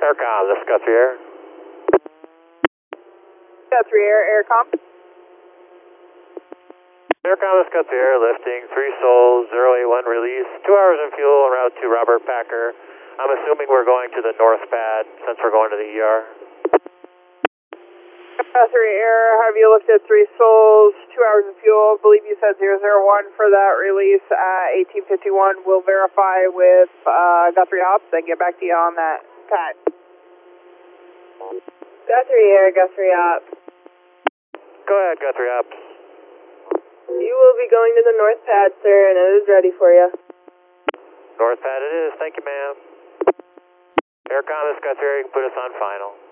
Aircom, this is Guthrie Air. Guthrie Air, Aircom. Aircom, this is Guthrie Air, lifting 3 Sols, 081 release, 2 hours in fuel en route to Robert Packer. I'm assuming we're going to the north pad since we're going to the ER. Guthrie Air, have you looked at 3 Sols, 2 hours of fuel? I believe you said 001 for that release. 1851 will verify with Guthrie Ops and get back to you on that pad. Guthrie Air, Guthrie Ops. Go ahead, Guthrie Ops. You will be going to the north pad, sir, and it is ready for you. North pad it is, thank you, ma'am. Aircom, this is Guthrie Air, you can put us on final.